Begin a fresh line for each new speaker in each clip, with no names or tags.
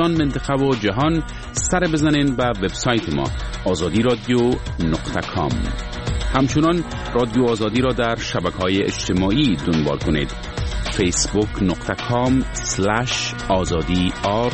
ایران، منطقه و جهان سر بزنین به وبسایت ما azadi.radio.com. همچنان رادیو آزادی را در شبکه‌های اجتماعی دنبال کنید. facebook.com/azadi_r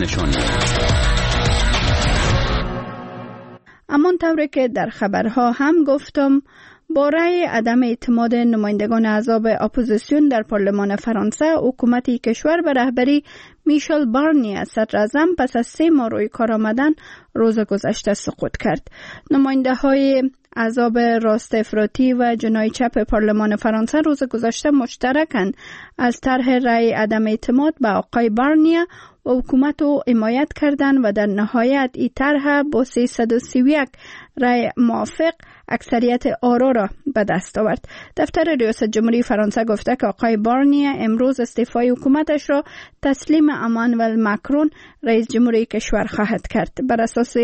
امان طوری که در خبرها هم گفتم، با رأی عدم اعتماد نمایندگان احزاب اپوزیسیون در پارلمان فرانسه، حکومت کشور به رهبری میشل بارنیه صدراعظم پس از 3 ماه روی کار آمدن روز گذشته سقوط کرد. نماینده های احزاب راست افراطی و جناح چپ پارلمان فرانسه روز گذشته مشترکاً از طرح رأی عدم اعتماد به آقای بارنیه و حکومت رو حمایت کردند و در نهایت این طرح با 331 رأی موافق اکثریت آرا را به دست آورد. دفتر ریاست جمهوری فرانسه گفته که آقای بارنیه امروز استعفای حکومتش را تسلیم امانوئل ماکرون رئیس جمهوری کشور خواهد کرد. بر اساس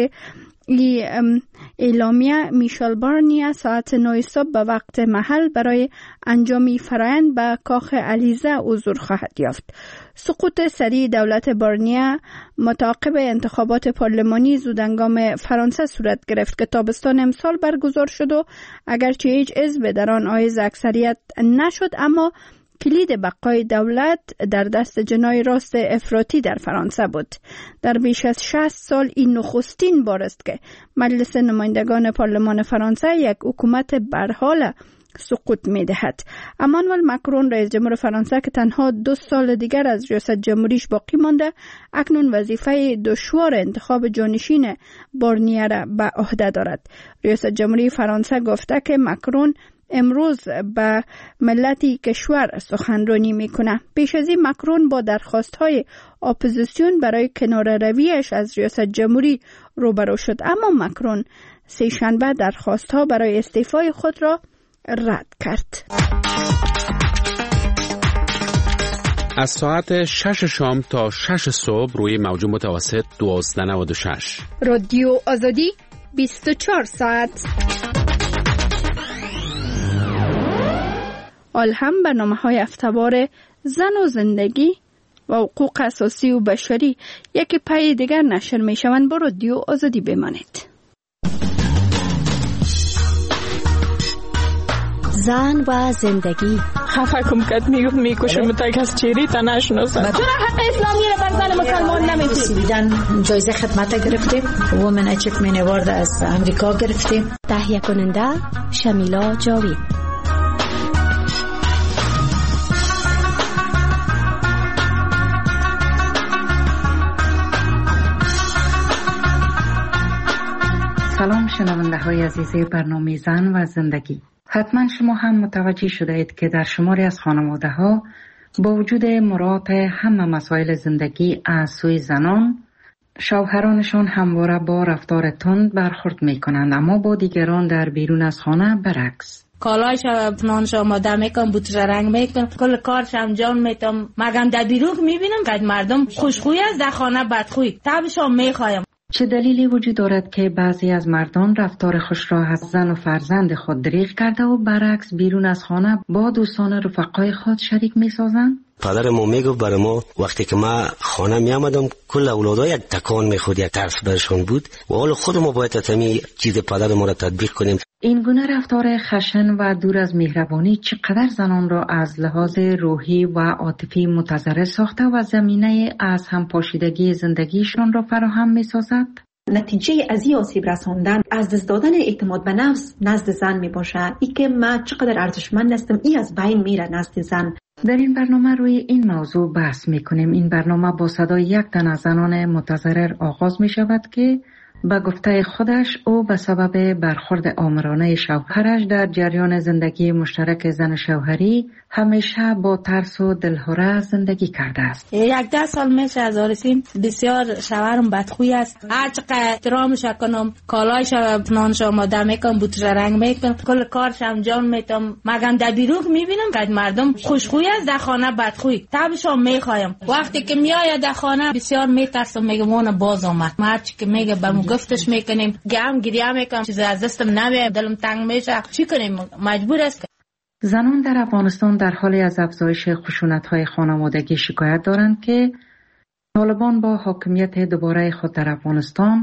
اعلامیه میشل بارنیه ساعت 9 صبح به وقت محل برای انجام فرآیند به کاخ الیزه حضور خواهد یافت. سقوط سریع دولت بارنیه متعاقب انتخابات پارلمانی زودهنگام فرانسه صورت گرفت که تابستان امسال برگزار شد و اگرچه هیچ حزب در آن حائز اکثریت نشد، اما کلید بقای دولت در دست جناح راست افراطی در فرانسه بود. در بیش از 60 سال این نخستین بار است که مجلس نمایندگان پارلمان فرانسه یک حکومت برحال سقوط می دهد. امانوئل ماکرون رئیس جمهور فرانسه که تنها 2 سال دیگر از ریاست جمهوریش باقی مانده، اکنون وظیفه دشوار انتخاب جانشین بارنیه را به عهده دارد. ریاست جمهوری فرانسه گفته که ماکرون امروز به ملت کشور سخنرانی میکنه. پیش از این ماکرون با درخواست‌های اپوزیسیون برای کناره‌رویش از ریاست جمهوری روبرو شد، اما ماکرون سه‌شنبه درخواست‌ها برای استعفای خود را رد کرد.
از ساعت 6 شام تا 6 صبح روی موج متوسط 1296
رادیو آزادی 24 ساعت. حال هم برنامه‌های هفته‌وار زن و زندگی و حقوق اساسی و بشری یکی پای دیگر نشر می‌شوند. با رادیو آزادی بمانید.
زن و زندگی.
خفه کم کد میکشه متک از چیری تا نشناسن.
چرا حق اسلامی را بر زن مسلمان نمیدن؟ جایزه خدمت گرفتیم. وومن اچیومنت اوارد از امریکا گرفتیم. تهیه کننده شمیلا جاوید.
سلام شنونده های عزیز برنامه زن و زندگی. حتما شما هم متوجه شده اید که در شماری از خانواده ها با وجود مراعات همه مسائل زندگی از سوی زنان، شوهرانشان همواره با رفتار تند برخورد می کنند، اما با دیگران در بیرون از خانه برعکس.
کالایش نانش آماده میکنم، بوتش رنگ میکنم، کل کارش انجام میدم. مگم در بیرون میبینم که مردم خوشخوی است، در خانه بدخوی. تبشام میخوایم.
چه دلیلی وجود دارد که بعضی از مردان رفتار خوش را از زن و فرزند خود دریغ کرده و برعکس بیرون از خانه با دوستان رفقای خود شریک می سازند؟
پدر ما میگفت برای ما وقتی که ما خانه می آمدم کل اولادها یک تکان میخورد، یک ترس برشون بود و حالا خود ما باید تمی چیز پدر ما را تطبیق کنیم.
این گونه رفتار خشن و دور از مهربانی چقدر زنان را از لحاظ روحی و عاطفی متضرر ساخته و زمینه از هم پاشیدگی زندگیشان را فراهم می سازد؟
نتیجه از این آسیب رساندن از دست دادن اعتماد به نفس نزد زن می باشه. ای که من چقدر ارزشمند هستم ای از بین میره نزد زن.
در این برنامه روی این موضوع بحث می کنیم. این برنامه با صدای یک تن از زنان متضرر آغاز می شود که به گفته خودش او به سبب برخورد آمرانه شوهرش در جریان زندگی مشترک زن شوهری همیشه با ترس و دلهره زندگی کرده است.
11 سال میشه از آرسیم، بسیار شوهرم بدخوی است. هر چقدر احترامش کنم، کالایش نانش آماده میکنم، بوتش رنگ میکنم، کل کارش انجام میدم. مگم در بیرون میبینم که مردم خوشخوی است، در خانه بدخوی. تبشام میخوایم. وقتی که میآید در خانه بسیار میترسم، میگم اون باز آمد. هرچی که میگه بهم گفتش میکنیم، گریه میکنم، چیز از دستم نمیاد، دلم تنگ میشه. چی کنیم؟ مجبور است.
زنان در افغانستان در حال از افزایش خشونت‌های خانوادگی شکایت دارند که طالبان با حاکمیت دوباره خود در افغانستان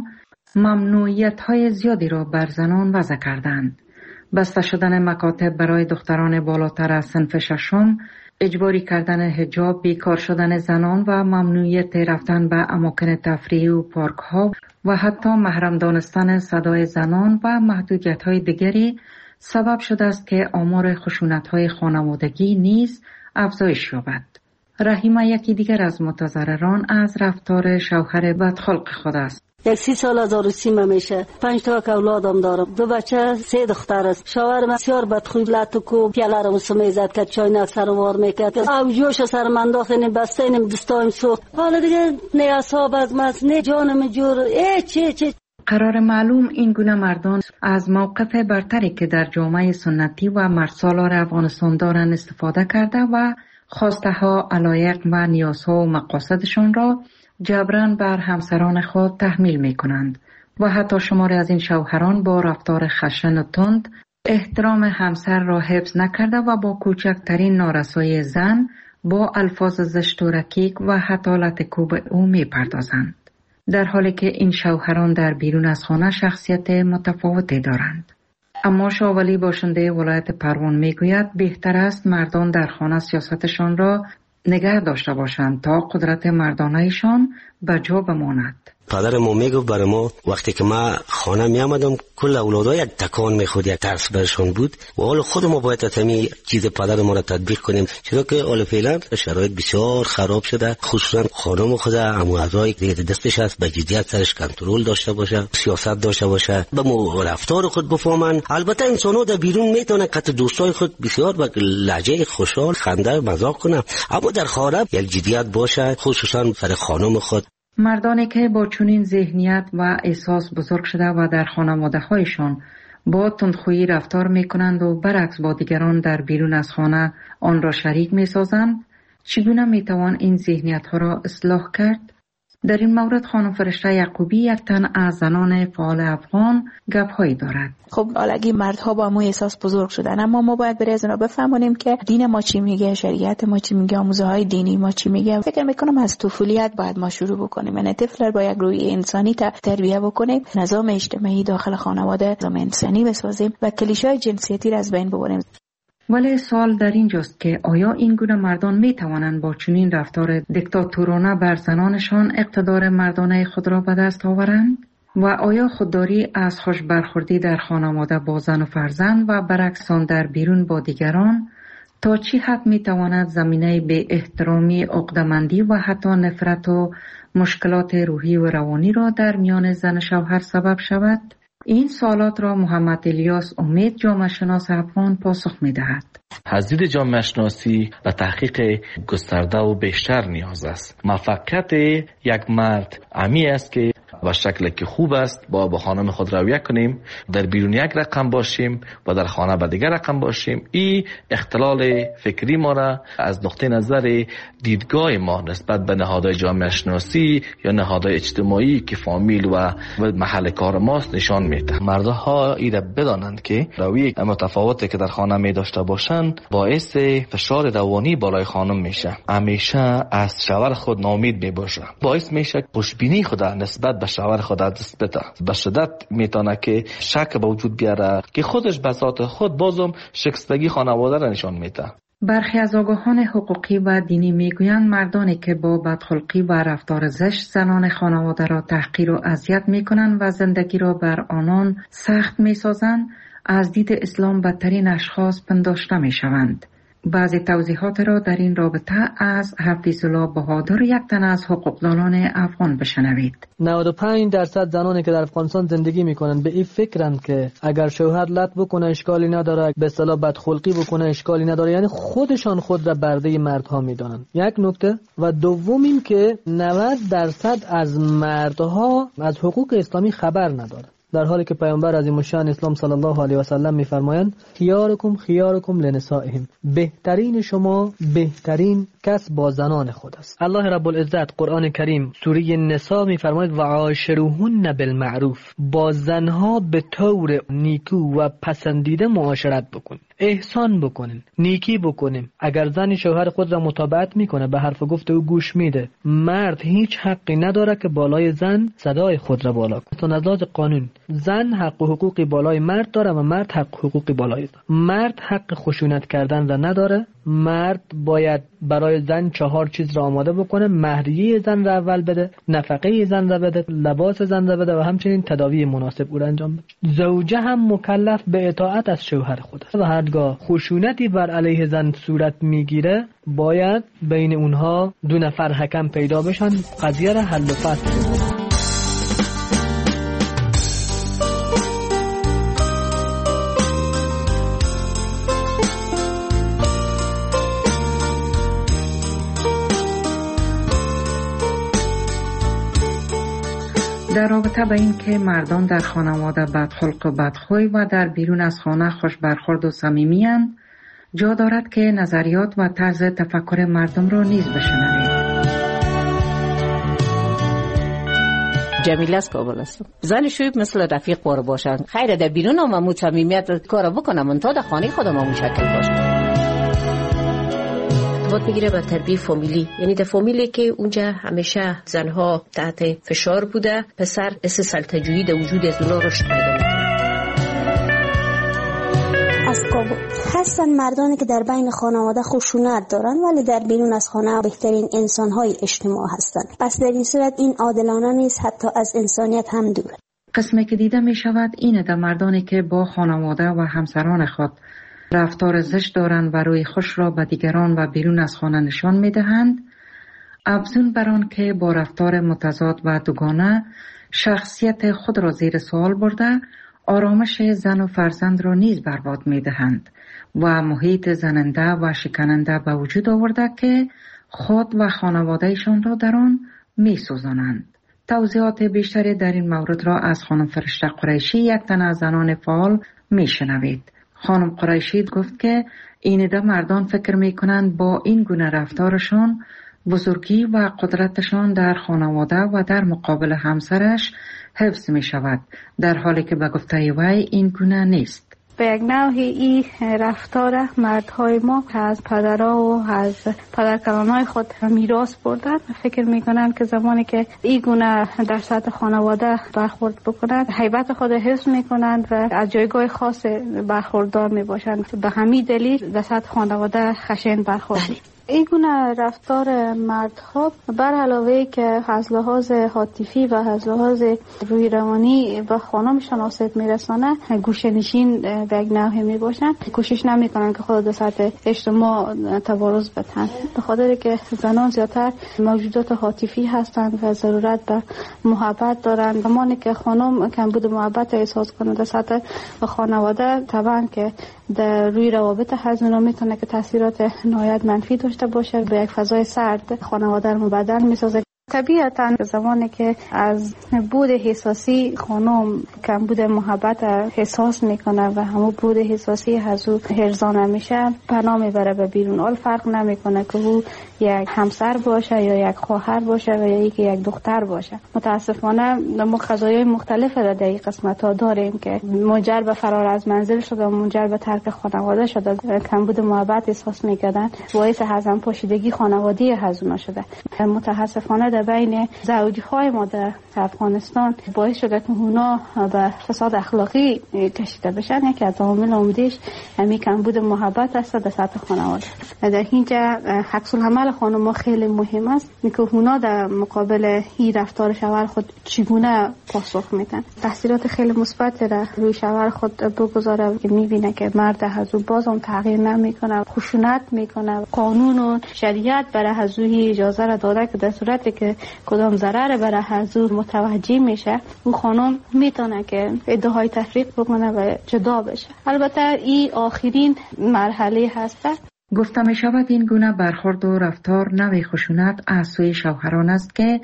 ممنوعیت‌های زیادی را بر زنان وضع کردند. بسته شدن مکاتب برای دختران بالاتر از صنف ششم، اجباری کردن حجاب، بیکار شدن زنان و ممنوعیت رفتن به اماکن تفریحی و پارک‌ها و حتی محرم دانستن صدای زنان و محدودیت‌های دیگری سبب شده است که آمار خشونت‌های خانوادگی نیز افزایش یابد. رحیمه یکی دیگر از متضرران از رفتار شوهر بدخلق خود است.
30 سال از عروسیم میشه، 5 تا اولادم دارم، 2 بچه 3 دختر است. شوهرم بسیار بدخوی، لاتوکو پیاله رو سمیزد که چاینک سر وار میکرد، او جوش سر من داخل بسته اینم دستایم سو. حالا دیگه نه اعصاب از مس نه جانم جور چه
قرار معلوم این گونه مردان از موقف برتری که در جامعه سنتی و مردسالار افغانستان دارند استفاده کرده و خواسته ها، علایق و نیازها و مقاصدشان را جبران بر همسران خود تحمیل می کنند و حتی شماری از این شوهران با رفتار خشن و تند احترام همسر را حفظ نکرده و با کوچکترین نارسایی زن با الفاظ زشت و رکیک و حتی لطکوب او می پردازند. در حالی که این شوهران در بیرون از خانه شخصیت متفاوتی دارند. اما شاولی باشنده ولایت پروان می گوید بهتر است مردان در خانه سیاستشان را نگه داشته باشند تا قدرت مردانه‌شان به جا بماند.
پدر ما میگفت برای ما وقتی که ما خانه می آمدم کل اولادها یک تکان میخورد، یک ترس برشون بود و حال خود ما باید تمی چیز پدر ما را تطبیق کنیم، چرا که حال فعلا شرایط بسیار خراب شده. خصوصا خانم خود عمو اعضای دیگه دستش هست به جدیت سرش کنترل داشته باشه، سیاست داشته باشه، به رفتار خود بفهمن. البته انسان‌ها در بیرون میتونه قط دوستای خود بسیار با لهجه خوشحال خنده مزاح کنه، اما در خانه یک جدیت باشه، خصوصا سر خانم خود.
مردانی که با چنین ذهنیت و احساس بزرگ شده و در خانواده‌هایشان با تندخویی رفتار می‌کنند و برعکس با دیگران در بیرون از خانه آن را شریک می‌سازند، چگونه می‌توان این ذهنیت‌ها را اصلاح کرد؟ در این مورد خانم فرشته یعقوبی یک تن از زنان فعال افغان گپ‌هایی دارد.
خب الگی مردها با مو احساس بزرگ شدن، اما ما باید برای از اونا بفهمونیم که دین ما چی میگه، شریعت ما چی میگه، آموزه های دینی ما چی میگه. فکر میکنم از طفولیت باید ما شروع بکنیم، یعنی طفل با یک روی انسانی تربیت بکنیم، نظام اجتماعی داخل خانواده نظام انسانی بسازیم و کلیشه‌های جنسیتی را از بین ببریم.
ولی سوال در اینجاست که آیا این گونه مردان می توانند با چنین رفتار دیکتاتورانه بر زنانشان اقتدار مردانه خود را به دست آورند؟ و آیا خودداری از خوش برخوردی در خانواده با زن و فرزند و برعکس آن در بیرون با دیگران تا چی حد می تواند زمینه به احترامی، عقده‌مندی و حتی نفرت و مشکلات روحی و روانی را در میان زن شوهر سبب شود؟ این سوالات را محمد الیاس امید جامعه شناس افغان پاسخ می دهد.
از دید جامعه شناسی و تحقیق گسترده و بیشتر نیاز است. موفقیت یک مرد امی است که و شکل که خوب است با خانم خود رویه کنیم، در بیرون یک رقم باشیم و در خانه به دیگر رقم باشیم. این اختلال فکری ما را از نقطه نظر دیدگاه ما نسبت به نهادهای جامعه شناسی یا نهادهای اجتماعی که فامیل و محل کار ماست نشان میده. مردها ایره بدانند که رویه متفاوتی که در خانه می داشته باشند باعث فشار روانی بالای خانم میشه. همیشه از شوهر خود ناامید می باشه، باعث میشه خوشبینی خود نسبت به شوهر خود دست بده. به شدت میتونه که شک به وجود بیاره که خودش به ذات خود بازم شکستگی خانواده را نشان میده.
برخی از آگاهان حقوقی و دینی میگویند مردانی که با بدخلقی و رفتار زشت زنان خانواده را تحقیر و اذیت میکنند و زندگی را بر آنان سخت میسازند، از دید اسلام بدترین اشخاص پنداشته میشوند. بعضی توضیحات را در این رابطه از حفیظ الله بهادر، یک تن از حقوقدانان افغان، بشنوید.
95% زنانی که در افغانستان زندگی میکنند به این فکرند که اگر شوهر لط بکنه اشکالی نداره، به اصطلاح بدخلقی بکنه اشکالی نداره، یعنی خودشان خود را برده مردها میدانند. یک نکته. و دوم این که 90% از مردها از حقوق اسلامی خبر ندارند، در حالی که پیامبر عظیم الشأن اسلام صلی الله علیه و سلم میفرمایند خیارکم لنسائهم، بهترین شما بهترین کس با زنان خود است. الله رب العزت قرآن کریم سوره نساء میفرماید و عاشروهن بالمعروف، با زنها به طور نیکو و پسندیده معاشرت بکنید. احسان بکنین، نیکی بکنیم. اگر زن شوهر خود را مطابقت میکنه، به حرف گفت او گوش میده، مرد هیچ حقی نداره که بالای زن صدای خود را بالا کنه. از لحاظ قانون زن حق و حقوقی بالای مرد داره و مرد حق و حقوقی بالای زن. مرد حق خشونت کردن را نداره. مرد باید برای زن 4 چیز را آماده بکنه: مهریه زن را اول بده، نفقه زن را بده، لباس زن را بده و همچنین تداوی مناسب او را انجام بده. زوجه هم مکلف به اطاعت از شوهر خود است و هرگاه خشونتی بر علیه زن صورت میگیره، باید بین اونها 2 نفر حکم پیدا بشن، قضیه را حل و فصل کنن.
در رابطه با این که مردان در خانواده بدخلق و بدخوی و در بیرون از خانه خوش برخورد و صمیمی‌اند، جا دارد که نظریات و طرز تفکر مردم را نیز بشنوید.
جمیله از کابل هستم. زن شویب مثل رفیق بار باشن. خیره در بیرون هم امو صمیمیت کار بکنم، من تا در خانه خودم امو شکل باشم. ارتباط بگیره با تربیه فامیلی، یعنی در فامیلی که اونجا همیشه زنها تحت فشار بوده، پسر اس سلطه‌جویی در وجود از اونا رشد پیدا میکنه.
از کابل هستن مردانی که در بین خانواده خشونت دارن ولی در بیرون از خانه بهترین انسان‌های اجتماع هستند. پس در این صورت این عادلانه نیست، حتی از انسانیت هم دوره.
قسمی که دیده می شود اینه در مردانی که با خانواده و همسران خود رفتار زشت دارند و روی خوش را به دیگران و بیرون از خانه نشان می دهند، افزون بر آن که با رفتار متضاد و دوگانه شخصیت خود را زیر سوال برده، آرامش زن و فرزند را نیز برباد می دهند و محیط زننده و شکننده به وجود آورده که خود و خانوادهشان را در آن می سوزانند. توضیحات بیشتری در این مورد را از خانم فرشته قریشی، یک تن از زنان فعال، می شنوید. خانم قریشی گفت که این ده مردان فکر می کنند با این گونه رفتارشان بزرگی و قدرتشان در خانواده و در مقابل همسرش حفظ می شود، در حالی که به گفته وی این گونه نیست.
به یک نوعی این رفتار مردهای ما از پدرها و از پدرکلانهای خود میراث بردن. فکر میکنن که زمانی که این گونه در سطح خانواده برخورد بکنند، هیبت خود حفظ میکنند و از جایگاه خاص برخوردار میباشند. به همین دلیل در سطح خانواده خشن برخورد. این گونه رفتار مردها بر علاوه که از لحاظ عاطفی و از لحاظ روی روانی به خانمشان آسیب میرسانه، گوشه‌نشین به یک نوعی میباشن. کوشش نمیکنن که خود در سطح اجتماع تبارز بدن، به خاطر که زنان زیادتر موجودات عاطفی هستند و ضرورت به محبت دارند. زمانی که خانم کمبود محبت احساس کنه در سطح خانواده، طبعا که در روی روابط هزینه میتونه که تاثیرات نهایت منفی داشته باشه، به یک فضای سرد خانواده رو مبدل میسازه. طبیعتاً زمانی که از بود احساسی خانم کمبود محبت احساس میکنه و همون بود احساسی از او هرزانه میشه، پناه میبره به بیرون. حال فرق نمیکنه که او یک همسر باشه یا یک خواهر باشه و یا یک دختر باشه. متاسفانه ما قضایای مختلف را در این قسمت ها داریم که منجر به فرار از منزل شده، منجر به ترک خانواده شده، کمبود محبت احساس میکردن، باعث هضم پاشیدگی خانوادگی هزونا شده. متاسفانه در بین زوجهای ما در افغانستان باعث شده که اونا به فساد اخلاقی کشیده بشن. یکی از عوامل عمده‌اش همین کمبود محبت است در سطح خانواده. در اینجا عکس العمل خانم‌ها خیلی مهم است که اونا در مقابل این رفتار شوهر خود چگونه پاسخ میدن. تاثیرات خیلی مثبت را روی شوهر خود بگذاره که میبینه که مرد از او باز هم تغییر نمیکنه، خشونت میکنه. قانون و شریعت برای از او اجازه را داده که در صورتی که کدام ضرر برای از او متوجه میشه، اون خانم میتونه که ادعای تفریق بکنه و جدا بشه. البته این آخرین مرحله هست.
گفته می شود این گونه برخورد و رفتار نوع خشونت از سوی شوهران است که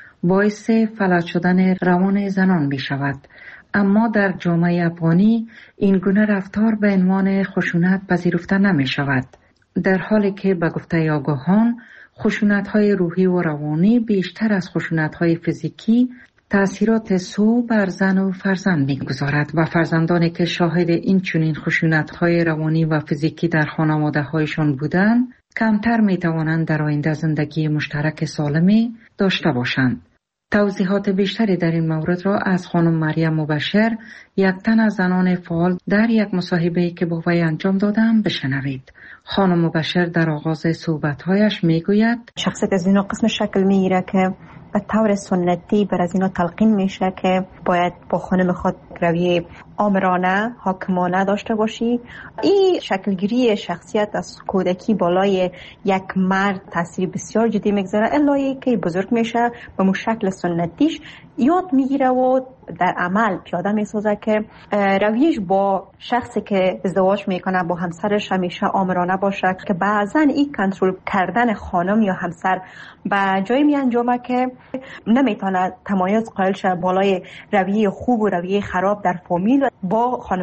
باعث فلج شدن روان زنان می شود. اما در جامعه افغانی این گونه رفتار به عنوان خشونت پذیرفته نمی شود، در حالی که به گفته آگاهان خشونت‌های روحی و روانی بیشتر از خشونت‌های فیزیکی تأثیرات سو بر زن و فرزند می‌گذارد و فرزندانی که شاهد این چنین خشونت‌های روانی و فیزیکی در خانواده‌هایشان بودند کمتر می‌توانند در آینده زندگی مشترک سالمی داشته باشند. توضیحات بیشتری در این مورد را از خانم مریم مبشر، یک تن از زنان فعال، در یک مصاحبه‌ای که با وی انجام دادم بشنوید. خانم مبشر در آغاز صحبت‌هایش میگوید
شخصیت از اینا قسم شکل میگیره که به طور سنتی بر از اینا تلقین میشه که باید با خانم خود رویه آمرانه، حاکمانه داشته باشی. این شکلگیری شخصیت از کودکی بالای یک مرد تاثیر بسیار جدی میگذاره، الایی که بزرگ میشه به مو شکل سنتیش یاد میگیره و در عمل پیاده میسازه که رویش با شخصی که ازدواج میکنه با همسرش همیشه آمرانه باشه، که بعضا این کنترل کردن خانم یا همسر به جای می انجامه که نمیتونه تمایز قائل شه بالای رویه خوب و رویه خراب در فامیل با خانم.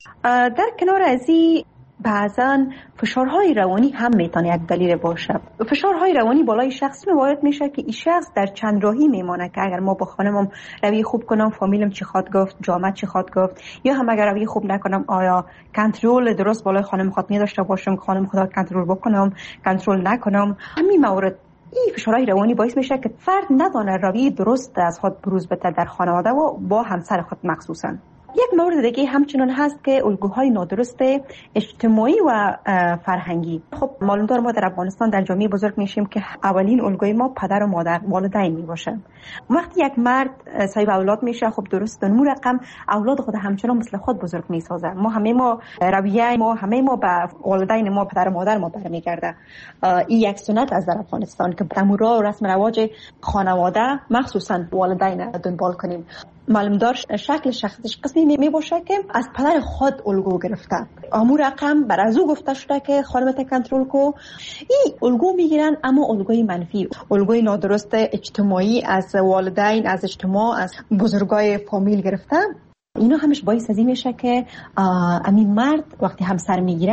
در کنار از این بعضا فشارهای روانی هم میتونه یک دلیل باشه. فشارهای روانی بالای شخصی وارد میشه که این شخص در چند راهی میمانه که اگر ما با خانمم روی خوب کنم فامیلم چی خواد گفت، جامعه چی خواد گفت، یا هم اگر روی خوب نکنم آیا کنترل درست بالای خانم خود نداشته باشم، خانم خدا کنترل بکنم، کنترل نکنم. همین مورد این فشارهای روانی باعث میشه که فرد ندانه روی درست از خود بروز بده در خانواده و با همسر خود مخصوصا. یک مورد دیگه همچنان هست که الگوهای نادرست اجتماعی و فرهنگی. خب معلوم دار ما در افغانستان در جامعه بزرگ میشیم که اولین الگوی ما پدر و مادر، والدین میباشه. وقتی یک مرد صاحب اولاد میشه، خب درست اون رقم اولاد خود همچنان مثل خود بزرگ میسازه. ما رویه ما به والدین ما، پدر و مادر ما برمیگرده. این یک سنت از در افغانستان که تمورا و رسم رواج خانواده مخصوصا والدین دنبال کنیم. معلوم دار شکل شخصیش قسمی می باشه که از پدر خود الگو گرفته. امور رقم بر از او گفته شده که خانمت کنترل کو. این الگو میگیرن، اما الگوی منفی، الگوی نادرست اجتماعی از والدین، از اجتماع، از بزرگای فامیل گرفته. اینا همش باعث از این میشه که امین مرد وقتی همسر میگیره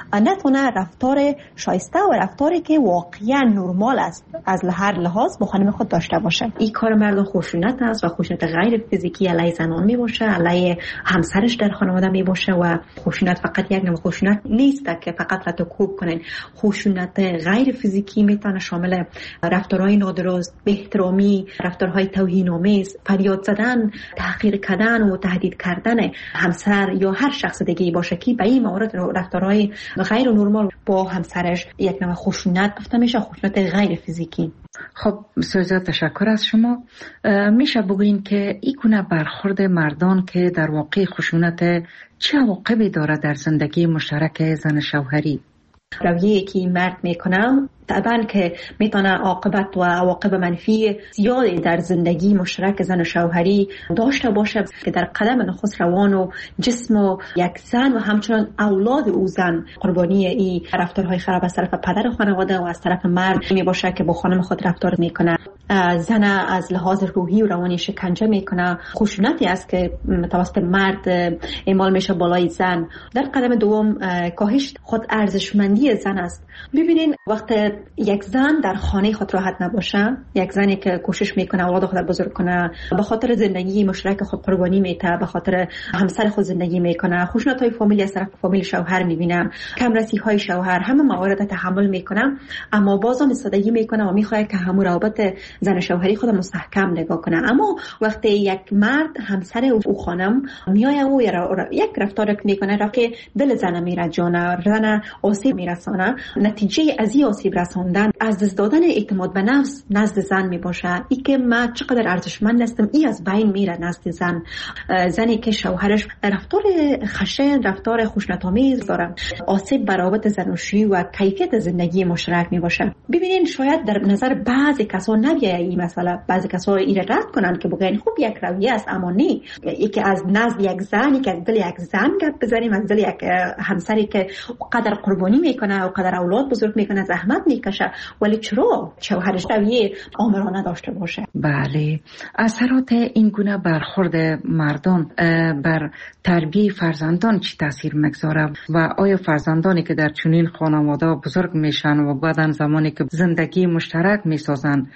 نتونه رفتار شایسته و رفتاری که واقعا نرمال است از هر لحاظ با خانم خود داشته باشه. این کار مردان خشونت است و خشونت غیر فیزیکی علیه زنان میباشه، علیه همسرش در خانواده میباشه. و خشونت فقط یک نوع خشونت نیست که فقط رتوکوب کنن. خشونت غیر فیزیکی میتونه شامل رفتارهای نادرست، بی‌احترامی، رفتارهای توهین‌آمیز، فریاد زدن، تحقیر کردن و تهدید کردن همسر یا هر شخص دیگه‌ای باشه که به این موارد رفتارهای غیر نرمال با همسرش یک نوع خشونت گفته میشه، خشونت غیر فیزیکی.
خب سوزا تشکر از شما. میشه بگوین که این گونه برخورد مردان که در واقع خشونت چه عواقبی داره در زندگی مشترک زن شوهری؟
رویه‌ای که مرد میکنم طبعا که میتونه عاقبت و عواقب منفی زیادی در زندگی مشترک زن و شوهری داشته باشه که در قدم نخست روان و جسم و یک زن و همچنان اولاد او زن قربانی این رفتارهای خراب از طرف پدر خانواده و از طرف مرد می باشه که با خانم خود رفتار میکنه. زن از لحاظ روحی و روانی شکنجه میکنه. خشونتی است که توسط مرد اعمال میشه بالای زن. در قدم دوم کاهش خود ارزشمندی زن است. ببینین وقتی یک زن در خانه خود راحت نباشه، یک زنی که کوشش میکنه اولاد خود بزرگ کنه، به خاطر زندگی مشترک خود قربانی میده، به خاطر همسر خود زندگی میکنه، خشونت‌های فامیلی از طرف فامیل شوهر میبینه، کمرسی‌های شوهر، همه موارد تحمل میکنه، اما بازم استادگی میکنه و میخواد که همون روابط زن شوهری خود مستحکم نگاه کنه. اما وقتی یک مرد همسر او خانم میایه و یک رفتار میکنه که دل زن میره جانه، زن آسیب میرسانه، نتیجه از این آسیب رساندن از دست دادن اعتماد به نفس نزد زن می باشه. ای که من چقدر ارزشمند هستم ای از بین میره نزد زن. زنی که شوهرش رفتار خشن، رفتار خشونت‌آمیز داره، آسیب بر روابط زناشویی و کیفیت زندگی مشترک می باشه. ببینین شاید در نظر بعضی کسا نبیه این مسئله، بعضی کسا این رد کنن که بگن خوب یک رویه است، اما نه. یکی از نزد یک زنی که دل یک زن گپ بزنیم، از دل یک همسری که قدر قربانی میکنه و قدر اولاد بزرگ میکنه، زحمت میکشه، ولی چرا شوهرش رویه آمرانه داشته باشه؟
بله، اثرات این گونه برخورد مردان بر تربیت فرزندان چی تاثیر میگذاره و آیا فرزندانی که در چنین خانواده بزرگ میشن و بعدن زمانی که زندگی مشترک میسازن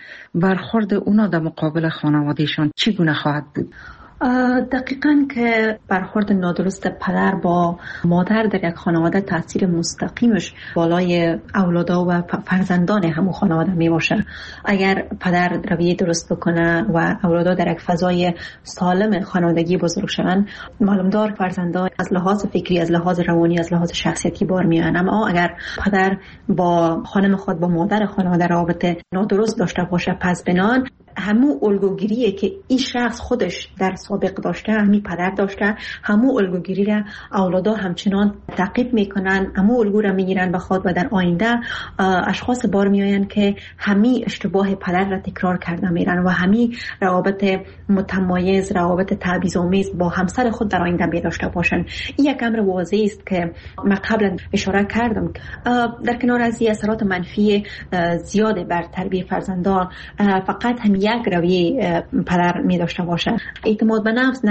برخورد اونا در مقابل خانوادهشان چگونه خواهد بود؟
دقیقاً که برخورد نادرست پدر با مادر در یک خانواده تاثیر مستقیمش بالای اولادا و فرزندان همون خانواده می باشه. اگر پدر رویه درست بکنه و اولادا در یک فضای سالم خانوادگی بزرگ شوند، معلومدار فرزندان از لحاظ فکری، از لحاظ روانی، از لحاظ شخصیتی بار میان. اما اگر پدر با خانم خود، با مادر خانواده رابطه نادرست داشته باشه، پس بنان همون الگوگیریه که این شخص خودش در سابق داشته، همین پدر داشته، همون الگوگیری را اولادا همچنان تعقیب میکنن، همون الگو را میگیرن به خود و در آینده اشخاص بار میآیند که همین اشتباه پدر را تکرار کرده میرن و همین روابط متمایز، روابط تبعیض‌آمیز با همسر خود در آینده می داشته باشن. این یک امر واضح است که من قبلا اشاره کردم. در کنار از این اثرات منفی زیاد بر تربیت فرزندان، فقط هم یک رویه پدر می داشته باشه. اعتماد به نفس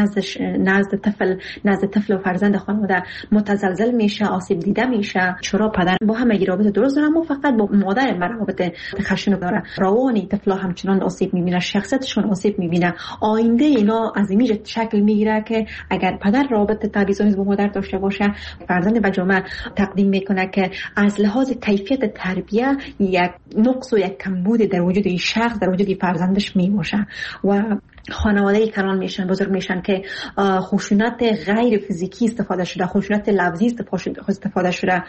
نزد طفل و فرزند خانواده متزلزل میشه، آسیب دیده میشه. چرا پدر با هم رابطه درست داره اما فقط با مادر رابطه خشن داره. روانی طفلا همچنان آسیب میبینه، شخصیتشون آسیب میبینه. آینده اینا از این شکل میگیره که اگر پدر رابطه تبعیض‌آمیز با مادر داشته باشه، فرزند به جامعه تقدیم میکنه که از لحاظ کیفیت تربیه یک نقص و یک کمبود در وجود این شخص، در وجود این فرزندش می باشه و خانواده کلان میشن، بزرگ میشن که خشونت غیر فیزیکی استفاده شده، خشونت لفظی استفاده شده،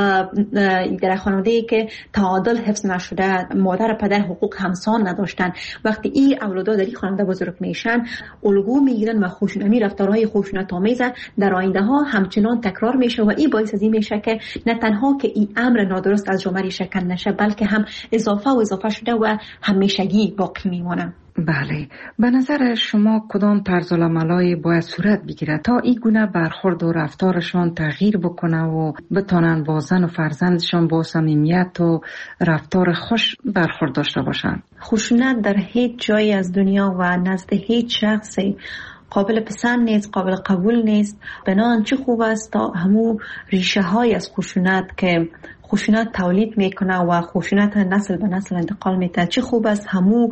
در خانواده که تعادل حفظ نشده، مادر و پدر حقوق همسان نداشتن. وقتی این اولادا در این خانواده بزرگ میشن، الگو میگیرن و خشونتی رفتارهای خشونت آمیز در آینده ها همچنان تکرار میشه و این باعث از این میشه که نه تنها که این امر نادرست از جامعه شکل نشه، بلکه هم اضافه شده و همیشگی باقی میمونه.
بله، به نظر شما کدام طرز العملای باید صورت بگیره تا این گونه برخورد و رفتارشان تغییر بکنه و بتانن با زن و فرزندشان با صمیمیت و رفتار خوش برخورد داشته باشند؟
خشونت در هیچ جایی از دنیا و نزد هیچ شخصی قابل پسند نیست، قابل قبول نیست. بنان چه خوب است تا همو ریشه های از خشونت که خشونت تولید میکنه و خشونت نسل به نسل انتقال میده، چه خوب است همو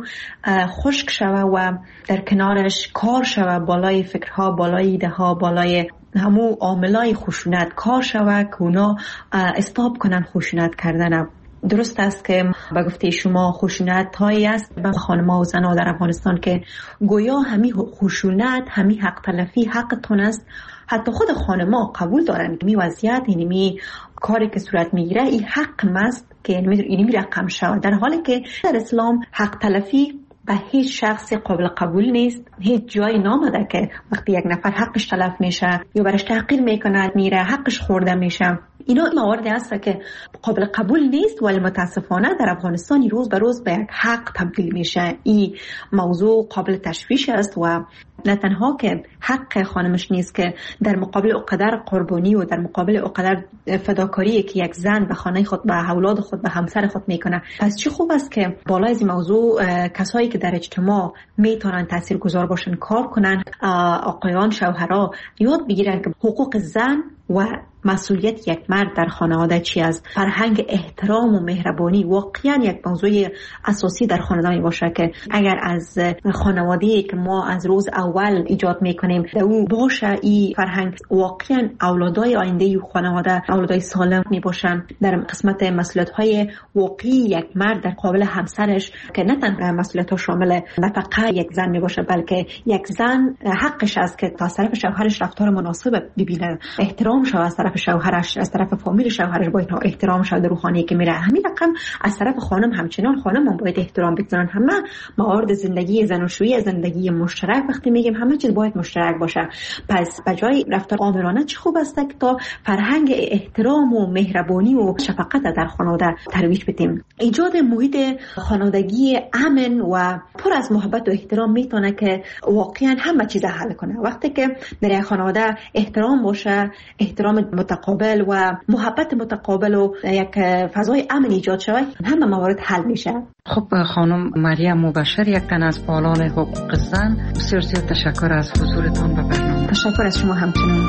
خشک شوه و در کنارش کار شوه، بالای فکرها، بالای ایده ها، بالای همو عاملای خشونت کار شوه که اونا استاپ کنن خشونت کردن. درست است که به گفته شما خشونت هایی است به خانم‌ها و زن‌ها در افغانستان که گویا همین خشونت، همین حق تلفی حقتون است. حتی خود خانم‌ها قبول دارن که می وضعیت اینمی کاری که صورت میگیره این حق است که اینمی رقم شود، در حالی که در اسلام حق تلفی به هیچ شخص قابل قبول نیست. هیچ جایی نامده که وقتی یک نفر حقش تلف میشه یا برش تحقیر میکنه، میره حقش خورده میشه. اینا مواردی هست که قابل قبول نیست ولی متاسفانه در افغانستان روز به روز به یک حق تبدیل میشه. این موضوع قابل تشویش است و نه تنها که حق خانمش نیست که در مقابل اقدر قربانی و در مقابل اقدر فداکاری که یک زن به خانه خود، به اولاد خود، به همسر خود میکنه. پس چه خوب است که بالای این موضوع کسایی که در اجتماع میتونن تاثیرگذار باشن کار کنن، آقایان، شوهرها یاد بگیرن که حقوق زن و مسئولیت یک مرد در خانواده چی است. فرهنگ احترام و مهربانی واقعا یک موضوع اساسی در خانواده می باشه که اگر از خانواده‌ای که ما از روز اول ایجاد میکنیم در اون باشه این فرهنگ، واقعا اولادای آینده خانواده اولادای سالم می باشن. در قسمت مسئولیت‌های واقعی یک مرد در قابل همسرش که نه تنها مسئولیت‌ها شامل نفقه یک زن می باشه، بلکه یک زن حقش است که تا طرف شوهرش رفتار مناسب ببینه، احترام شود از طرف شوهرش، از طرف فامیل شوهرش باید احترام شود روحانی که میره. همین رقم از طرف خانم همچنان خانم هم باید احترام بگذارن. همه موارد زندگی زناشویی، زندگی مشترک وقتی میگیم همه چیز باید مشترک باشه. پس بجای رفتار آمرانه چه خوب است که تا فرهنگ احترام و مهربانی و شفقت در خانواده ترویج بدیم. ایجاد محیط خانوادگی امن و پر از محبت و احترام میتونه که واقعا همه چیز حل کنه. وقتی که در یک خانواده احترام باشه، احترام متقابل و محبت متقابل و یک فضای امن ایجاد شود، همه موارد حل میشه.
خب خانم مریم مبشر، یک تن از فعالان حقوق زن، بسیار زیاد تشکر از حضورتان به برنامه.
تشکر از شما همچنین.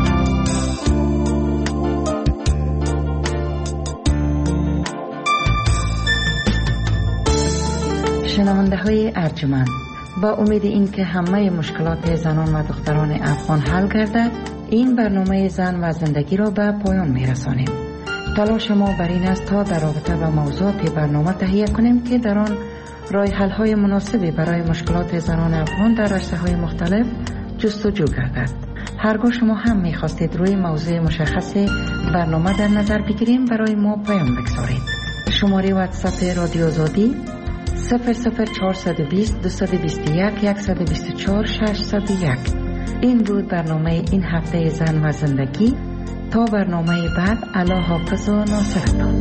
شنونده های ارجمند، با امید اینکه همه مشکلات زنان و دختران افغان حل گردد، این برنامه زن و زندگی را به پایان می رسانیم. تلاش ما بر این است تا در رابطه با موضوعات برنامه تهیه کنیم که در آن راه حل های مناسبی برای مشکلات زنان افغان در رشته های مختلف جستجو گردد. هرگاه شما هم می خواستید روی موضوع مشخص برنامه در نظر بگیریم، برای ما پیام بگذارید. شماره واتساپ رادیو آزادی 00420 221 124 601. این بود برنامه این هفته زن و زندگی. تا برنامه بعد، الله حافظ و ناصرتان.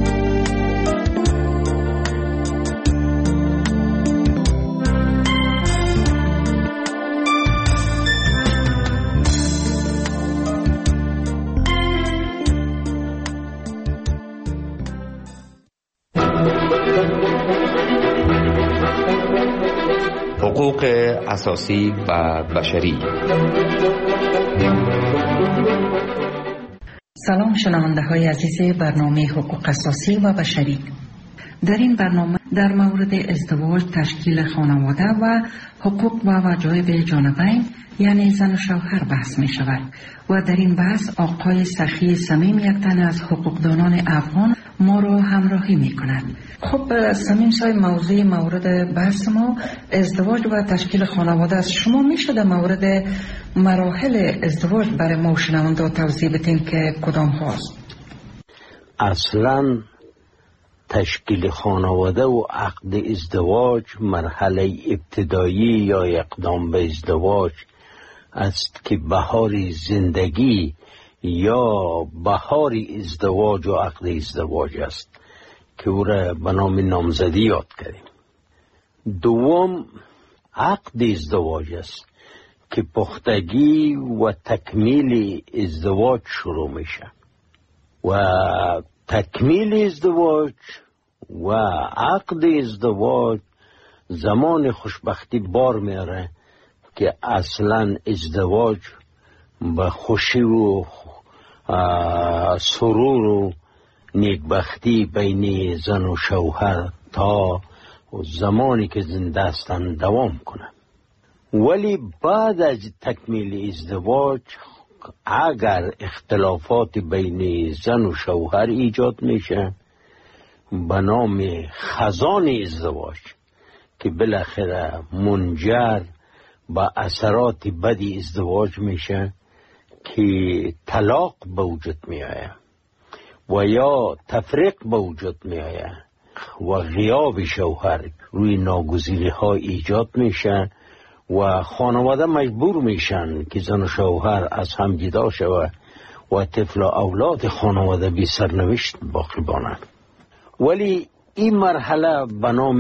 حقوق اساسی و بشری.
سلام شنونده های عزیز برنامه حقوق اساسی و بشری. در این برنامه در مورد ازدواج، تشکیل خانواده و حقوق و واجب جانبین یعنی زن و شوهر بحث می شود و در این بحث آقای سخی صمیم، یک تن از حقوقدانان افغان، ما را همراهی می کند. خب صمیم صاحب، موضوع مورد بحث ما ازدواج و تشکیل خانواده است. شما می شده مورد مراحل ازدواج برای ما شنونده توضیح بدین که کدام هاست؟
اصلا تشکیل خانواده و عقد ازدواج مرحله ابتدایی یا اقدام به ازدواج است که بهار زندگی یا بهار ازدواج و عقد ازدواج است که او را به نام نامزدی یاد کردیم. دوم عقد ازدواج است که پختگی و تکمیل ازدواج شروع میشه و تکمیل ازدواج و عقد ازدواج زمان خوشبختی بار میاره که اصلا ازدواج به خوشی و سرور و نیکبختی بین زن و شوهر تا زمانی که زنده هستند دوام کنه. ولی بعد از تکمیل ازدواج اگر اختلافات بین زن و شوهر ایجاد میشه به نام خزان ازدواج که بالاخره منجر به اثرات بدی ازدواج میشه که طلاق به وجود میآید و یا تفریق به وجود میآید و غیاب شوهر روی ناگزیری ها ایجاد میشه و خانواده مجبور میشن که زن و شوهر از هم جدا شود و طفل و اولاد خانواده بی سرنوشت باقی مانند. ولی این مرحله به نام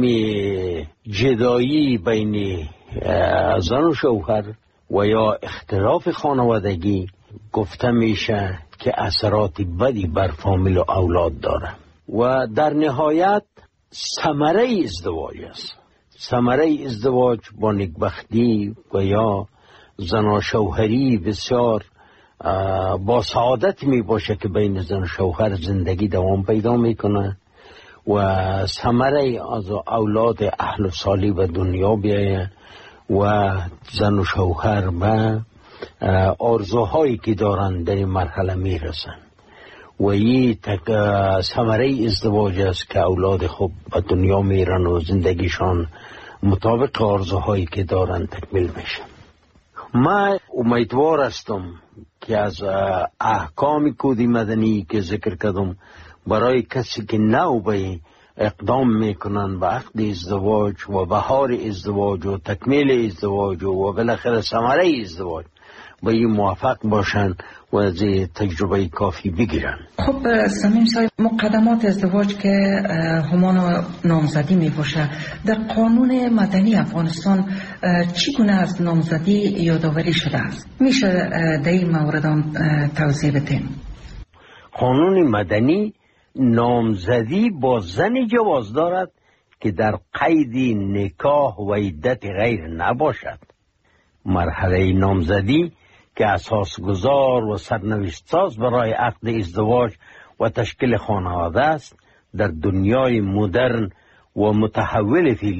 جدایی بین زن و شوهر و یا اختلاف خانوادگی گفته میشه که اثرات بدی بر فامیل و اولاد داره و در نهایت ثمره ازدواج است. ثمره ازدواج با نیکبختی و یا زن و شوهری بسیار با سعادت می باشه که بین زن و شوهر زندگی دوام پیدا میکنه و ثمره از اولاد اهل و صالح به دنیا بیایه و زن و شوهر به آرزوهایی که دارن در این مرحله میرسن و این ثمره ازدواج است که اولاد خوب به دنیا میرن و زندگیشان مطابق آرزوهایی که دارن تکمیل میشه. من امیدوار هستم که از احکام کد مدنی که ذکر کردم برای کسی که نو به اقدام میکنن به عقد ازدواج و بهار ازدواج و تکمیل ازدواج و بالاخره ثمره ازدواج به این موافق باشن و از تجربه کافی بگیرن.
خب صمیم صاحب، مقدمات ازدواج که همان نامزدی می باشه، در قانون مدنی افغانستان چگونه از نامزدی یادآوری شده است؟ میشه در این مورد توضیح بدین؟
قانون مدنی نامزدی با زنی جواز دارد که در قید نکاح و عدت غیر نباشد. مرحله نامزدی که اساس گذار و سرنوشت ساز برای عقد ازدواج و تشکیل خانواده است، در دنیای مدرن و متحول فعلی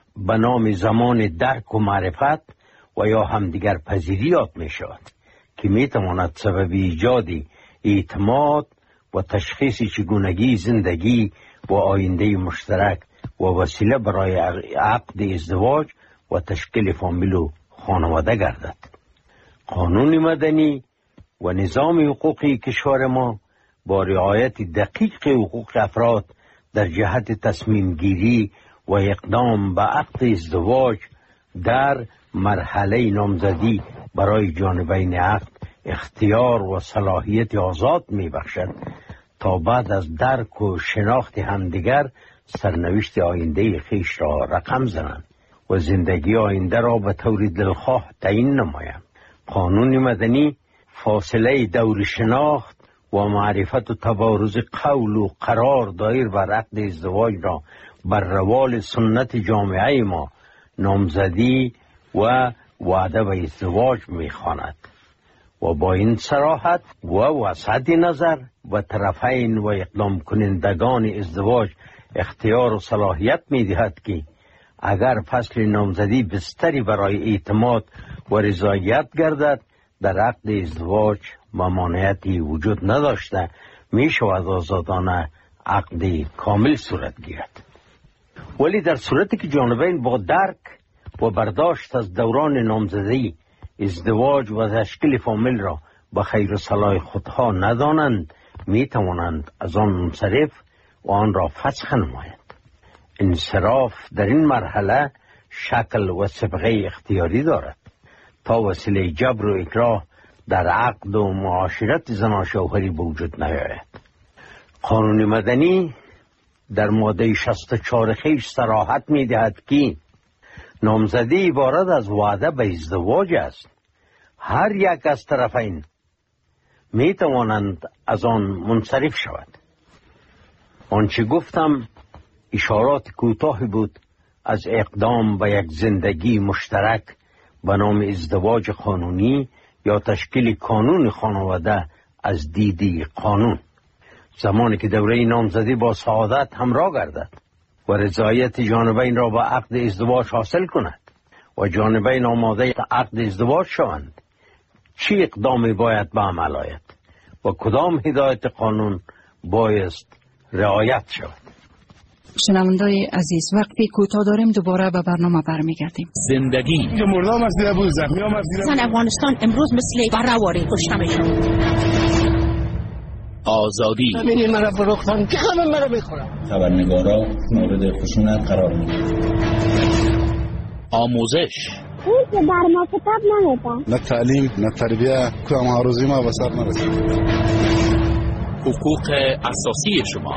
به نام زمان درک و معرفت و یا همدیگر پذیری یاد می شود که می تواند سبب ایجاد اعتماد و تشخیص چگونگی زندگی و آینده مشترک و وسیله برای عقد ازدواج و تشکیل فامیل و خانواده گردد. قانون مدنی و نظام حقوقی کشور ما با رعایت دقیق حقوق افراد در جهت تصمیم گیری و اقدام به عقد ازدواج در مرحله نامزدی برای جانبین عقد اختیار و صلاحیت آزاد می بخشد تا بعد از درک و شناخت همدیگر سرنوشت آینده خیش را رقم زنند و زندگی آینده را به طور دلخواه تعیین نمایند. قانون مدنی فاصله دور شناخت و معرفت و تبارز قول و قرار دایر بر عقد ازدواج را بر روال سنت جامعه ما نامزدی و وعده به ازدواج می‌خواند و با این صراحت و وسعت نظر و طرفین و اقدام کنندگان ازدواج اختیار و صلاحیت می‌دهد که اگر فصل نامزدی بستری برای اعتماد و رضایت گردد در عقد ازدواج ممانعتی وجود نداشته می شود آزادانه عقد کامل صورت گیرد. ولی در صورتی که جانبین با درک و برداشت از دوران نامزدی ازدواج و تشکیل فامیل را به خیر و صلاح خودها ندانند می توانند از آن منصرف و آن را فسخ نمایند. انصراف در این مرحله شکل و سابقه اختیاری دارد تا وسیله جبر و اکراه در عقد و معاشرت زن و شوهری به وجود نیاید. قانون مدنی در ماده 64 خیش صراحت می دهد که نامزدی عبارت از وعده به ازدواج است. هر یک از طرفین می توانند از آن منصرف شود. آنچه گفتم اشارات کوتاهی بود از اقدام به یک زندگی مشترک به نام ازدواج قانونی یا تشکیل کانون خانواده از دیدی قانون. زمانی که دوره نامزدی با سعادت همراه گردد و رضایت جانبین را به عقد ازدواج حاصل کند و جانبین آماده عقد ازدواج شوند، چه اقدامی باید به عمل آید و کدام هدایت قانون بایست رعایت شود؟
شنوندای عزیز، وقتی کوتاه داریم دوباره به برنامه برمیگردیم.
زندگی
مردم از دیده بود زخمی هم از دیده
زن افغانستان امروز مثل بررواری کشته میشون.
آزادی
ببینی مرا فروختن که همه مرا بخورن.
خبرنگارا مورد خشونت قرار میدن.
آموزش
اون که در ما کتاب نمیدن.
نه تعلیم نه تربیه که معروضی ما به سر نرسید.
حقوق اساسی شما.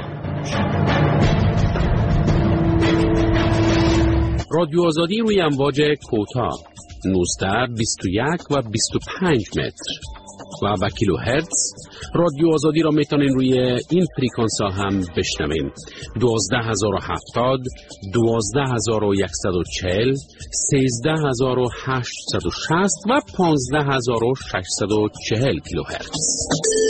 رادیو آزادی روی امواج کوتاه 19 21 و 25 متر و کیلو هرتز. رادیو آزادی را میتونین روی این فریکانس ها هم بشنوین: 12070 12140 13860 و 15640 کیلو هرتز.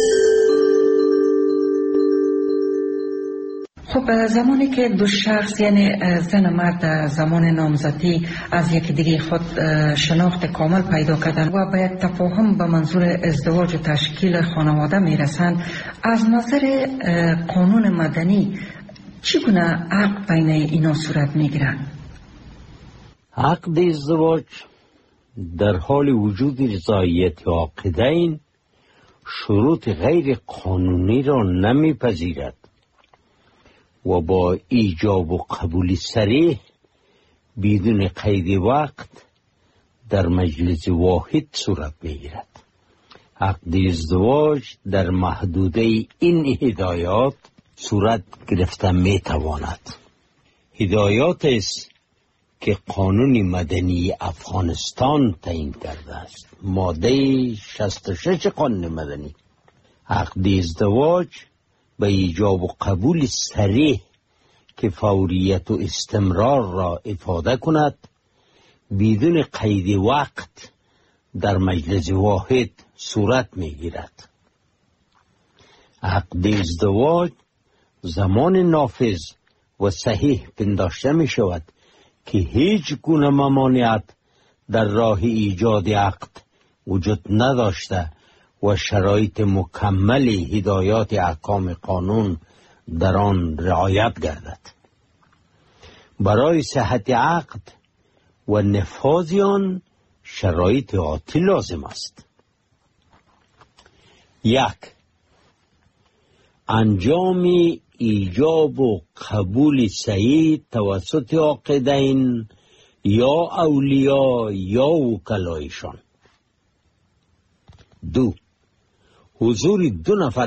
خب زمانی که دو شخص یعنی زن و مرد زمان نامزدی از یکی دیگه خود شناخت کامل پیدا کردن و به یک تفاهم به منظور ازدواج و تشکیل خانواده میرسند، از نظر قانون مدنی چگونه عقد بین اینا صورت میگیرد؟
عقد ازدواج در حال وجود رضایت عاقدین شروط غیر قانونی را نمیپذیرد و با ایجاب و قبول صریح بدون قید وقت در مجلس واحد صورت میگیرد. عقد ازدواج در محدوده این هدایات صورت گرفته میتواند. هدایات است که قانون مدنی افغانستان تعیین کرده است. ماده 66 قانون مدنی عقد ازدواج به ایجاب و قبول صریح که فوریت و استمرار را افاده کند بدون قید وقت در مجلس واحد صورت میگیرد. عقد ازدواج زمان نافذ و صحیح پنداشته می شود که هیچ گونه ممانعت در راه ایجاد عقد وجود نداشته و شرایط مکمل هدایات احکام قانون در آن رعایت گردد. برای صحت عقد و نفاذ آن شرایط آتی لازم است. 1. انجام ایجاب و قبول صحیح توسط عاقدین یا اولیاء یا وکلایشان. 2. حضور 2 نفر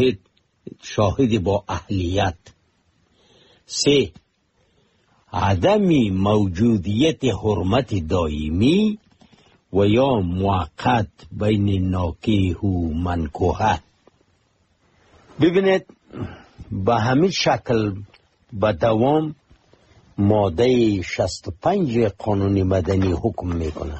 شاهد با اهلیت. 3. عدم موجودیت حرمت دائمی و یا موقت بین ناکیح و منکوحه. ببینید به همین شکل به دوام ماده 65 قانون مدنی حکم میکنه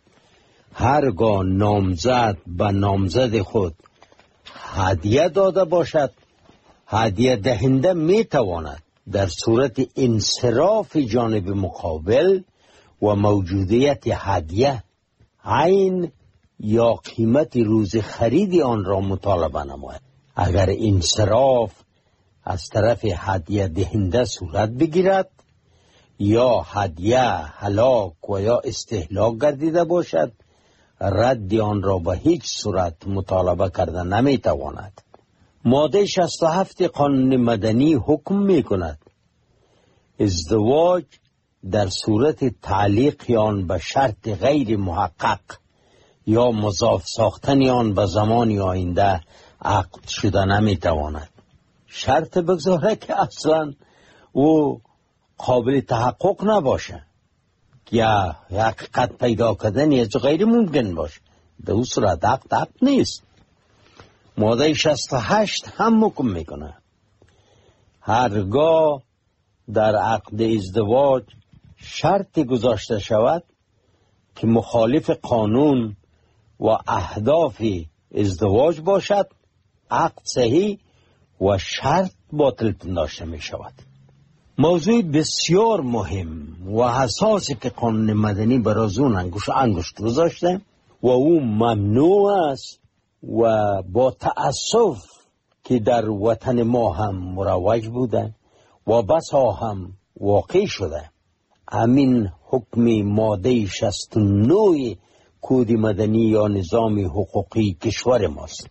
هرگاه نامزد به نامزد خود هدیه داده باشد، هدیه دهنده میتواند در صورت انصراف جانب مقابل و موجودیت هدیه عین یا قیمت روز خرید آن را مطالبه نماید. اگر انصراف از طرف هدیه دهنده صورت بگیرد یا هدیه هلاک و یا استهلاک گردیده باشد، رد آن را به هیچ صورت مطالبه کرده نمیتواند. ماده 67 قانون مدنی حکم می کند ازدواج در صورت تعلیق آن به شرط غیر محقق یا مضاف ساختن آن به زمان آینده عقد شده نمیتواند. شرط بگذاره که اصلا او قابل تحقق نباشه یا حقیقت پیدا کردن یا غیر ممکن باشه، در اون صورت عقد نیست. ماده 68 هم حکم میکنه هرگاه در عقد ازدواج شرط گذاشته شود که مخالف قانون و اهداف ازدواج باشد، عقد صحیح و شرط باطل پنداشته می شود. موضوع بسیار مهم و حساسی که قانون مدنی برای اون انگشت گذاشته و او ممنوع است و با تأسف که در وطن ما هم مروج بوده و بسا هم واقع شده. همین حکم ماده 69 کد مدنی یا نظام حقوقی کشور ماست.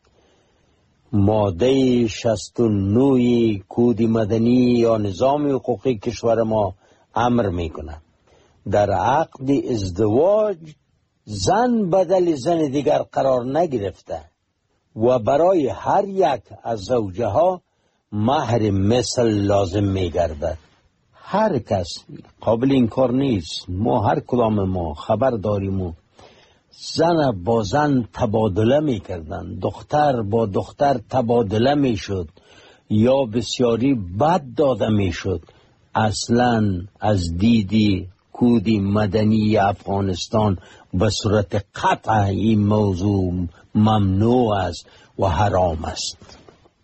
ماده 69 کد مدنی یا نظام حقوقی کشور ما امر میکنه در عقد ازدواج زن بدل زن دیگر قرار نگرفته و برای هر یک از زوجه ها مهر مثل لازم میگردد. هر کس قابل این کار نیست. ما هر کدام ما خبر داریم و زن با زن تبادله میکردن، دختر با دختر تبادله میشد یا بسیاری بد داده میشد. اصلا از دیدی کد مدنی افغانستان به صورت قطع این موضوع ممنوع است و حرام است.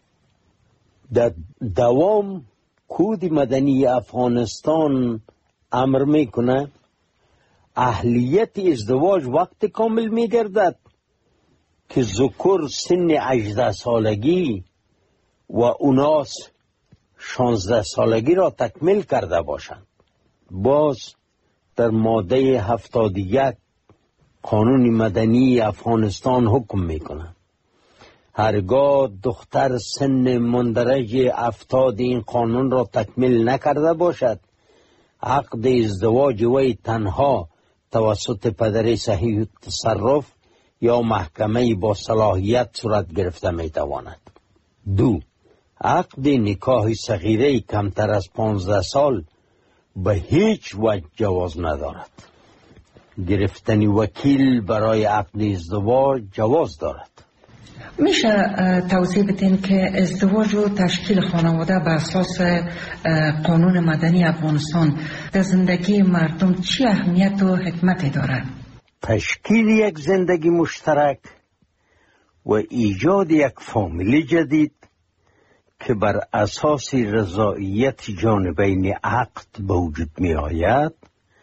در دوام کد مدنی افغانستان امر میکنه اهلیت ازدواج وقت کامل میگردد که ذکر سن 18 سالگی و اناس 16 سالگی را تکمیل کرده باشند. باز در ماده 71 قانون مدنی افغانستان حکم میکنه هرگاه دختر سن مندرج 70 این قانون را تکمیل نکرده باشد، عقد ازدواج وی تنها توسط پدر صحیح تصرف یا محکمه با صلاحیت صورت گرفته میتواند. 2. عقد نکاح صغیره کمتر از 15 سال به هیچ وجه جواز ندارد. گرفتن وکیل برای عقد ازدواج جواز دارد.
میشه توضیح بدین که ازدواج و تشکیل خانواده به اساس قانون مدنی افغانستان در زندگی مردم چی اهمیت و حکمتی دارد؟
تشکیل یک زندگی مشترک و ایجاد یک فامیل جدید که بر اساس رضایت جانبین عقد به وجود می آید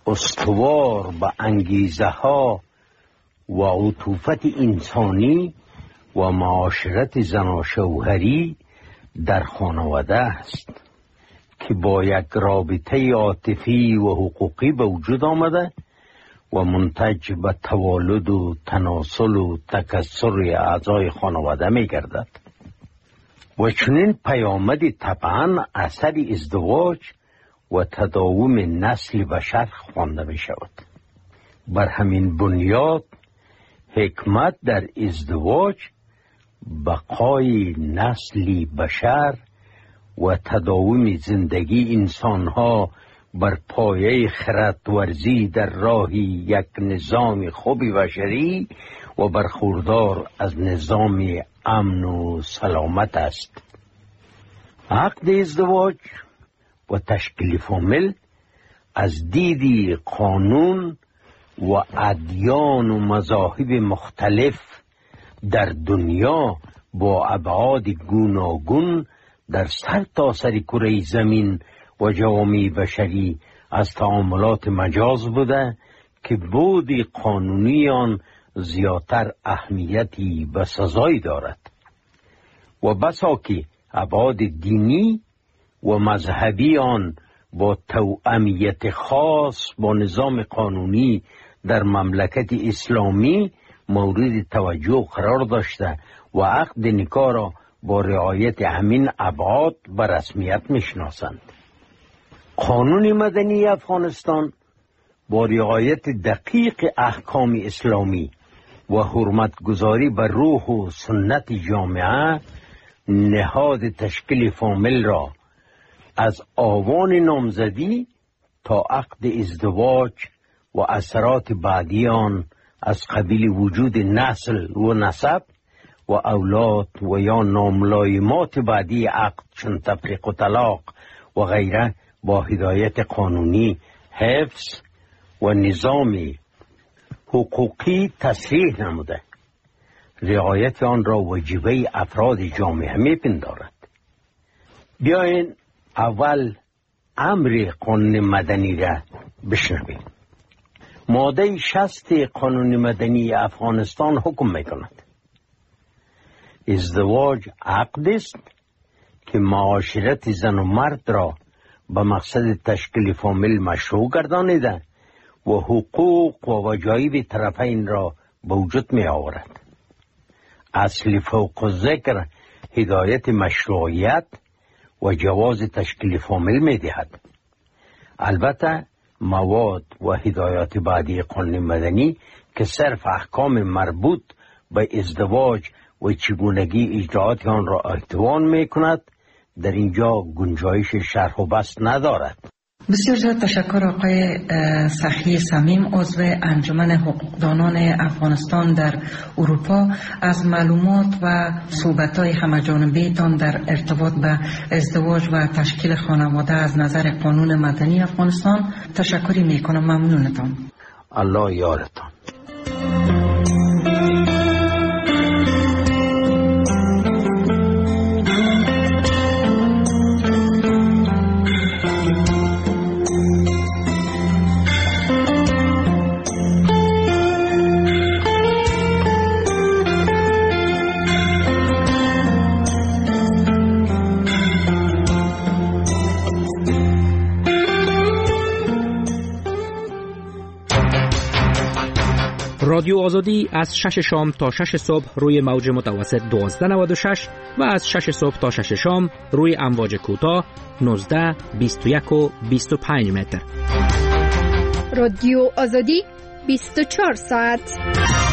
استوار به انگیزه ها و عطوفت انسانی و معاشرت زن و شوهری در خانواده است که با یک رابطه عاطفی و حقوقی به وجود آمده و منتج به توالد و تناسل و تکثر اعضای خانواده می گردد و چنین پیامدی طبعا اثر ازدواج و تداوم نسل بشر خوانده می شود. بر همین بنیاد حکمت در ازدواج بقای نسل بشر و تداوم زندگی انسانها بر پایه خردورزی در راه یک نظام خوب بشری و برخوردار از نظام امن و سلامت است. عقد ازدواج و تشکیل فامیل از دید قانون و ادیان و مذاهب مختلف در دنیا با ابعاد گوناگون در سر تا سر کره زمین و جوامع بشری از تعاملات مجاز بوده که بود قانونی آن زیادتر اهمیتی و سزایی دارد و بسا که ابعاد دینی و مذهبی آن با توأمیت خاص با نظام قانونی در مملکت اسلامی مورد توجه قرار داشته و عقد نکاح را با رعایت همین ابعاد به رسمیت میشناسند. قانون مدنی افغانستان با رعایت دقیق احکام اسلامی و حرمتگذاری بر روح و سنت جامعه نهاد تشکیل فامیل را از آوان نامزدی تا عقد ازدواج و اثرات بعدی آن از قبیل وجود نسل و نسب و اولاد و یا ناملایمات بعدی عقد چون تفریق و طلاق و غیره با هدایت قانونی حفظ و نظام حقوقی تصریح نموده. رعایت آن را واجبه افراد جامعه میپندارد. بیاین اول امر قانون مدنی را بشنویم. ماده 60 قانون مدنی افغانستان حکم میکند ازدواج عقد است که معاشرت زن و مرد را به مقصد تشکیل فامیل مشروع گردانیده و حقوق و وجایب طرفین را به وجود می آورد. اصل فوق ذکر هدایت مشروعیت و جواز تشکیل فامیل می دهد. البته مواد و هدایات بعدی قانون مدنی که صرف احکام مربوط به ازدواج و چگونگی اجراعات آن را احتوا می کند در اینجا گنجایش شرح و بسط ندارد.
بسیار زیاد تشکر آقای سخی صمیم، عضو انجمن حقوقدانان افغانستان در اروپا، از معلومات و صحبت‌های همه‌جانبه تان در ارتباط به ازدواج و تشکیل خانواده از نظر قانون مدنی افغانستان. تشکری میکنم. ممنونتان.
الله یارتان.
رادیو آزادی از 6 شام تا 6 صبح روی موج متوسط 1296 و از 6 صبح تا 6 شام روی امواج کوتاه 19، 21 و 25 متر.
رادیو آزادی 24 ساعت.